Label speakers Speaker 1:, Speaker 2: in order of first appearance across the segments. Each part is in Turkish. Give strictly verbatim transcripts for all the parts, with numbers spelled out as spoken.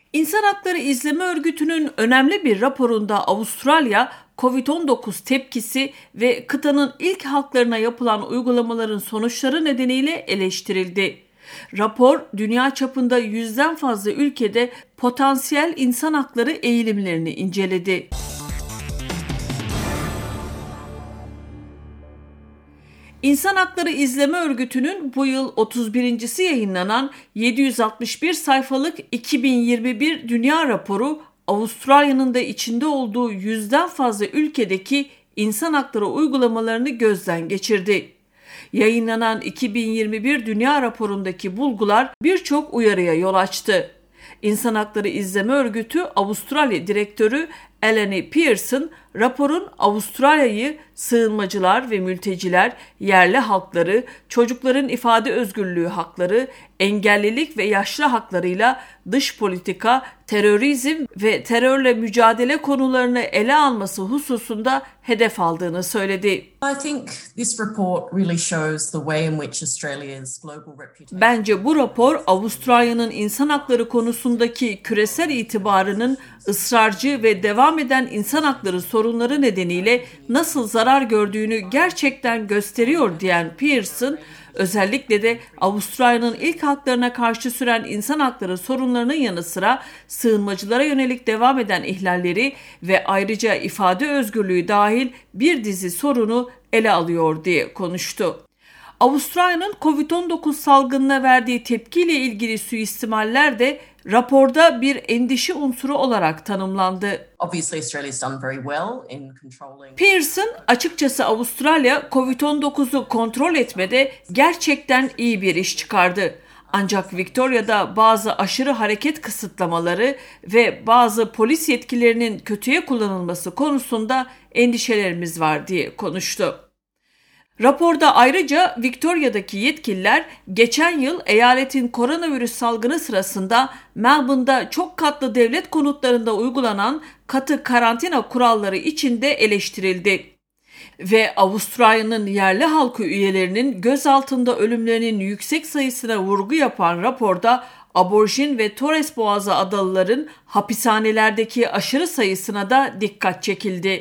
Speaker 1: İnsan Hakları İzleme Örgütü'nün önemli bir raporunda Avustralya, kovid on dokuz tepkisi ve kıtanın ilk halklarına yapılan uygulamaların sonuçları nedeniyle eleştirildi. Rapor, dünya çapında yüzden fazla ülkede potansiyel insan hakları eğilimlerini inceledi. İnsan Hakları İzleme Örgütü'nün bu yıl otuz birincisi yayınlanan yedi yüz altmış bir sayfalık iki bin yirmi bir Dünya Raporu, Avustralya'nın da içinde olduğu yüzden fazla ülkedeki insan hakları uygulamalarını gözden geçirdi. Yayınlanan iki bin yirmi bir Dünya Raporu'ndaki bulgular birçok uyarıya yol açtı. İnsan Hakları İzleme Örgütü Avustralya Direktörü Eleni Pearson, raporun Avustralya'yı sığınmacılar ve mülteciler, yerli halkları, çocukların ifade özgürlüğü hakları, engellilik ve yaşlı haklarıyla dış politika, terörizm ve terörle mücadele konularını ele alması hususunda hedef aldığını söyledi.
Speaker 2: I think this report really shows the way in which Australia's global reputation.
Speaker 1: Bence bu rapor Avustralya'nın insan hakları konusundaki küresel itibarının ısrarcı ve devam eden insan hakları sorunları nedeniyle nasıl zarar gördüğünü gerçekten gösteriyor diyen Pearson, özellikle de Avustralya'nın ilk halklarına karşı süren insan hakları sorunlarının yanı sıra sığınmacılara yönelik devam eden ihlalleri ve ayrıca ifade özgürlüğü dahil bir dizi sorunu ele alıyor diye konuştu. Avustralya'nın kovid on dokuz salgınına verdiği tepkiyle ilgili suistimaller de raporda bir endişe unsuru olarak tanımlandı.
Speaker 2: Obviously Australia's done very well in controlling.
Speaker 1: Pearson, açıkçası Avustralya kovid on dokuzu kontrol etmede gerçekten iyi bir iş çıkardı. Ancak Victoria'da bazı aşırı hareket kısıtlamaları ve bazı polis yetkilerinin kötüye kullanılması konusunda endişelerimiz var diye konuştu. Raporda ayrıca Victoria'daki yetkililer geçen yıl eyaletin koronavirüs salgını sırasında Melbourne'da çok katlı devlet konutlarında uygulanan katı karantina kuralları içinde eleştirildi. Ve Avustralya'nın yerli halkı üyelerinin gözaltında ölümlerinin yüksek sayısına vurgu yapan raporda Aborjin ve Torres Boğazı adalıların hapishanelerdeki aşırı sayısına da dikkat çekildi.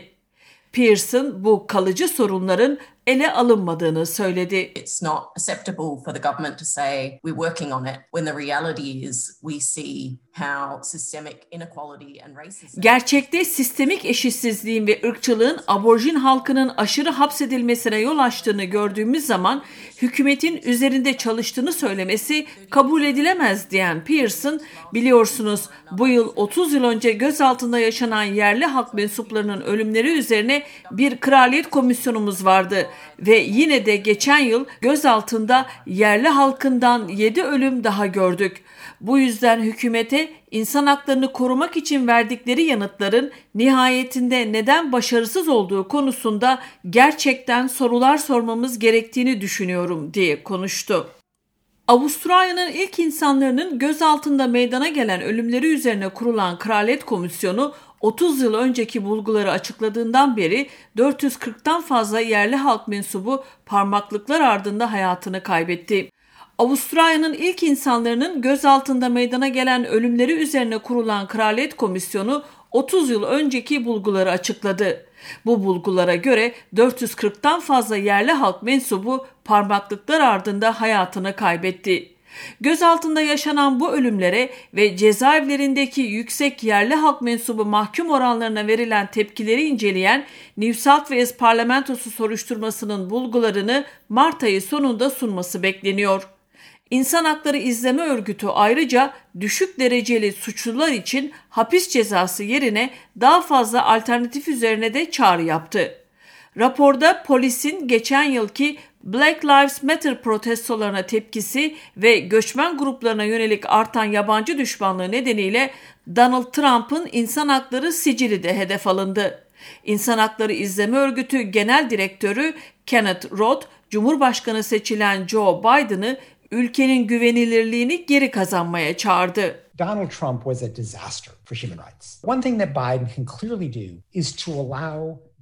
Speaker 1: Pearson bu kalıcı sorunların ele alınmadığını söyledi.
Speaker 2: It's not acceptable for the government to say we're working on it when the reality is we see how systemic inequality and racism.
Speaker 1: Gerçekte sistemik eşitsizliğin ve ırkçılığın aborjin halkının aşırı hapsedilmesine yol açtığını gördüğümüz zaman hükümetin üzerinde çalıştığını söylemesi kabul edilemez diyen Pearson, biliyorsunuz bu yıl otuz yıl önce gözaltında yaşanan yerli halk mensuplarının ölümleri üzerine bir kraliyet komisyonumuz vardı. Ve yine de geçen yıl gözaltında yerli halkından yedi ölüm daha gördük. Bu yüzden hükümete insan haklarını korumak için verdikleri yanıtların nihayetinde neden başarısız olduğu konusunda gerçekten sorular sormamız gerektiğini düşünüyorum diye konuştu. Avustralya'nın ilk insanlarının gözaltında meydana gelen ölümleri üzerine kurulan Kraliyet Komisyonu otuz yıl önceki bulguları açıkladığından beri dört yüz kırktan fazla yerli halk mensubu parmaklıklar ardında hayatını kaybetti. Avustralya'nın ilk insanlarının gözaltında meydana gelen ölümleri üzerine kurulan Kraliyet Komisyonu otuz yıl önceki bulguları açıkladı. Bu bulgulara göre dört yüz kırktan fazla yerli halk mensubu parmaklıklar ardında hayatını kaybetti. Gözaltında yaşanan bu ölümlere ve cezaevlerindeki yüksek yerli halk mensubu mahkum oranlarına verilen tepkileri inceleyen New South Wales Parlamentosu soruşturmasının bulgularını Mart ayı sonunda sunması bekleniyor. İnsan Hakları İzleme Örgütü ayrıca düşük dereceli suçlular için hapis cezası yerine daha fazla alternatif üzerine de çağrı yaptı. Raporda polisin geçen yılki Black Lives Matter protestolarına tepkisi ve göçmen gruplarına yönelik artan yabancı düşmanlığı nedeniyle Donald Trump'ın insan hakları sicili de hedef alındı. İnsan Hakları İzleme Örgütü Genel Direktörü Kenneth Roth, Cumhurbaşkanı seçilen Joe Biden'ı ülkenin güvenilirliğini geri kazanmaya çağırdı.
Speaker 3: Donald Trump was a disaster for human rights. One thing that Biden can clearly do is to allow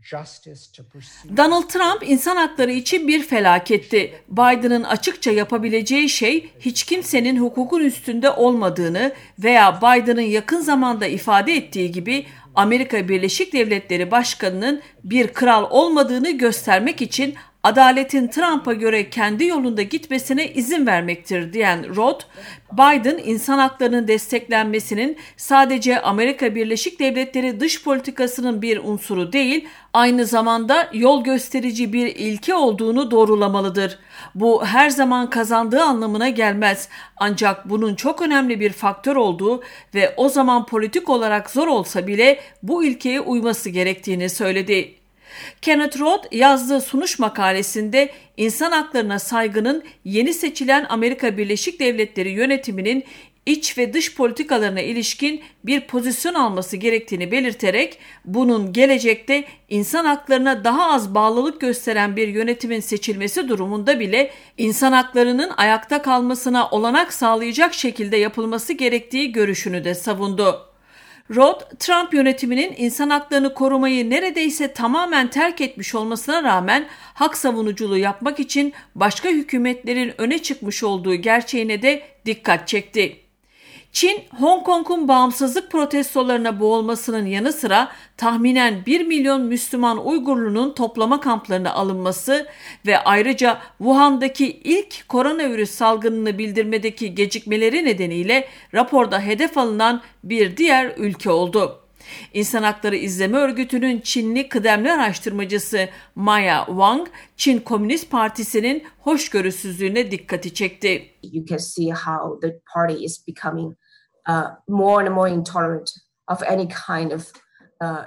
Speaker 1: Donald Trump insan hakları için bir felaketti. Biden'ın açıkça yapabileceği şey hiç kimsenin hukukun üstünde olmadığını veya Biden'ın yakın zamanda ifade ettiği gibi Amerika Birleşik Devletleri Başkanı'nın bir kral olmadığını göstermek için adaletin Trump'a göre kendi yolunda gitmesine izin vermektir diyen Roth, Biden insan haklarının desteklenmesinin sadece Amerika Birleşik Devletleri dış politikasının bir unsuru değil, aynı zamanda yol gösterici bir ilke olduğunu doğrulamalıdır. Bu her zaman kazandığı anlamına gelmez. Ancak bunun çok önemli bir faktör olduğu ve o zaman politik olarak zor olsa bile bu ilkeye uyması gerektiğini söyledi. Kenneth Roth yazdığı sunuş makalesinde insan haklarına saygının yeni seçilen Amerika Birleşik Devletleri yönetiminin iç ve dış politikalarına ilişkin bir pozisyon alması gerektiğini belirterek bunun gelecekte insan haklarına daha az bağlılık gösteren bir yönetimin seçilmesi durumunda bile insan haklarının ayakta kalmasına olanak sağlayacak şekilde yapılması gerektiği görüşünü de savundu. Roth, Trump yönetiminin insan haklarını korumayı neredeyse tamamen terk etmiş olmasına rağmen hak savunuculuğu yapmak için başka hükümetlerin öne çıkmış olduğu gerçeğine de dikkat çekti. Çin, Hong Kong'un bağımsızlık protestolarına boğulmasının yanı sıra tahminen bir milyon Müslüman Uygurlu'nun toplama kamplarına alınması ve ayrıca Wuhan'daki ilk koronavirüs salgınını bildirmedeki gecikmeleri nedeniyle raporda hedef alınan bir diğer ülke oldu. İnsan Hakları İzleme Örgütü'nün Çinli kıdemli araştırmacısı Maya Wang, Çin Komünist Partisi'nin hoşgörüsüzlüğüne dikkati çekti.
Speaker 3: You can see how the party is becoming uh, more and more intolerant of any kind of uh,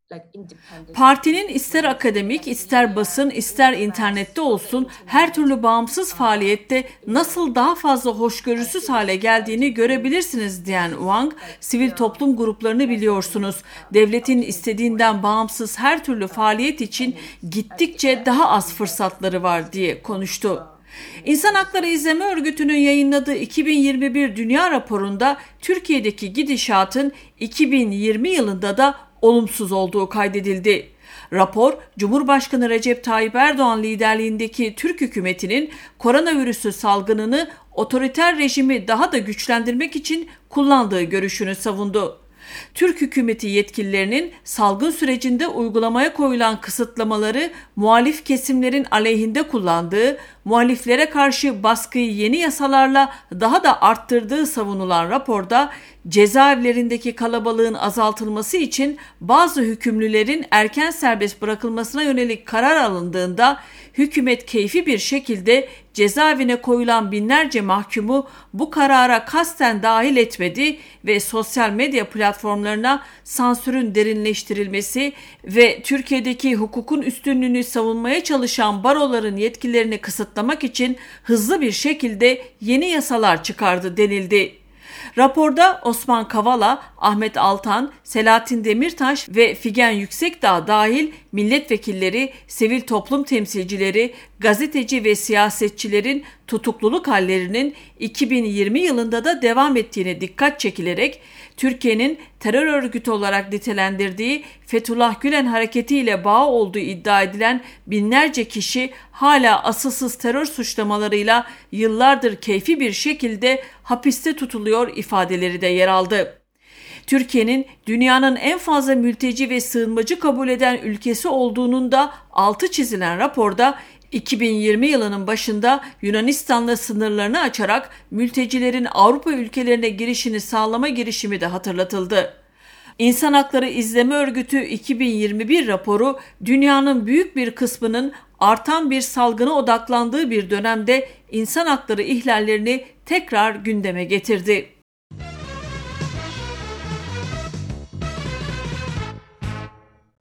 Speaker 1: Partinin ister akademik, ister basın, ister internette olsun her türlü bağımsız faaliyette nasıl daha fazla hoşgörüsüz hale geldiğini görebilirsiniz diyen Wang, sivil toplum gruplarını biliyorsunuz. Devletin istediğinden bağımsız her türlü faaliyet için gittikçe daha az fırsatları var diye konuştu. İnsan Hakları İzleme Örgütü'nün yayınladığı iki bin yirmi bir Dünya Raporu'nda Türkiye'deki gidişatın iki bin yirmi yılında da olumsuz olduğu kaydedildi. Rapor, Cumhurbaşkanı Recep Tayyip Erdoğan liderliğindeki Türk hükümetinin koronavirüsü salgınını otoriter rejimi daha da güçlendirmek için kullandığı görüşünü savundu. Türk hükümeti yetkililerinin salgın sürecinde uygulamaya koyulan kısıtlamaları muhalif kesimlerin aleyhinde kullandığı, muhaliflere karşı baskıyı yeni yasalarla daha da arttırdığı savunulan raporda cezaevlerindeki kalabalığın azaltılması için bazı hükümlülerin erken serbest bırakılmasına yönelik karar alındığında hükümet keyfi bir şekilde cezaevine koyulan binlerce mahkumu bu karara kasten dahil etmedi ve sosyal medya platformlarına sansürün derinleştirilmesi ve Türkiye'deki hukukun üstünlüğünü savunmaya çalışan baroların yetkilerini kısıtlamak için hızlı bir şekilde yeni yasalar çıkardı denildi. Raporda Osman Kavala, Ahmet Altan, Selahattin Demirtaş ve Figen Yüksekdağ dahil milletvekilleri, sivil toplum temsilcileri, gazeteci ve siyasetçilerin tutukluluk hallerinin iki bin yirmi yılında da devam ettiğine dikkat çekilerek Türkiye'nin terör örgütü olarak nitelendirdiği Fethullah Gülen hareketiyle bağı olduğu iddia edilen binlerce kişi hala asılsız terör suçlamalarıyla yıllardır keyfi bir şekilde hapiste tutuluyor ifadeleri de yer aldı. Türkiye'nin dünyanın en fazla mülteci ve sığınmacı kabul eden ülkesi olduğunun da altı çizilen raporda iki bin yirmi yılının başında Yunanistan'la sınırlarını açarak mültecilerin Avrupa ülkelerine girişini sağlama girişimi de hatırlatıldı. İnsan Hakları İzleme Örgütü iki bin yirmi bir raporu dünyanın büyük bir kısmının artan bir salgına odaklandığı bir dönemde insan hakları ihlallerini tekrar gündeme getirdi.